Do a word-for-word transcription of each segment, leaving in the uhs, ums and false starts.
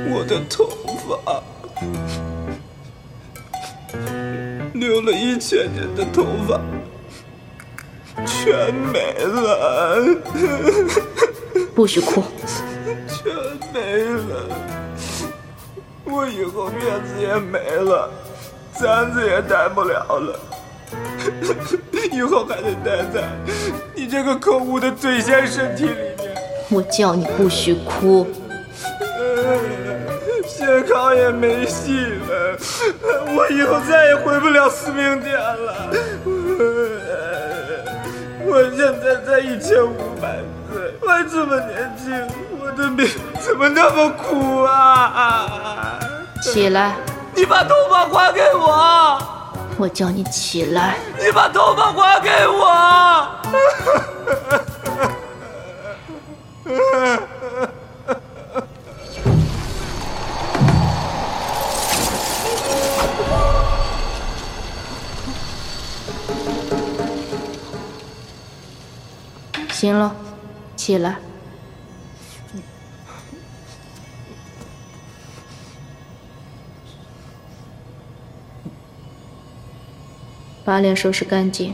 我的头发，留了一千年的头发全没了， 不许哭， 全没了。我以后院子也没了，簪子也戴不了了，以后还得待在你这个可恶的醉仙身体里面。 我叫你不许哭。 谢康也没戏了，我以后再也回不了司命殿了。我现在才一千五百岁，我还这么年轻，我的命怎么那么苦啊！ 起来！ 你把头发还给我！ 我叫你起来！ 你把头发还给我！ 行了，起来。把脸收拾干净。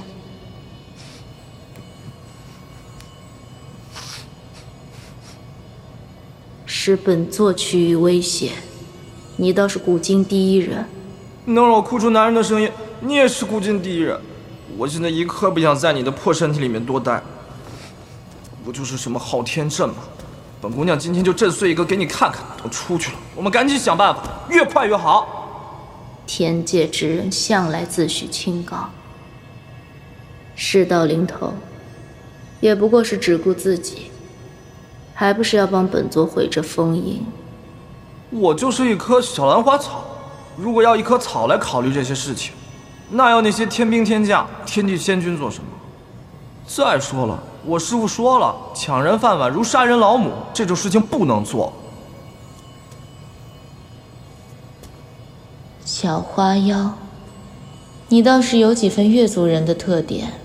使本座趋于危险，你倒是古今第一人。 能让我哭出男人的声音，你也是古今第一人。我现在一刻不想在你的破身体里面多待。不就是什么昊天阵吗？本姑娘今天就震碎一个给你看看。都出去了，我们赶紧想办法，越快越好。 天界之人向来自诩清高，事到临头，也不过是只顾自己，还不是要帮本座毁这封印？ 我就是一棵小兰花草，如果要一棵草来考虑这些事情，那要那些天兵天将、天地仙君做什么？再说了，我师父说了，抢人饭碗如杀人老母，这种事情不能做。 小花妖，你倒是有几分越族人的特点。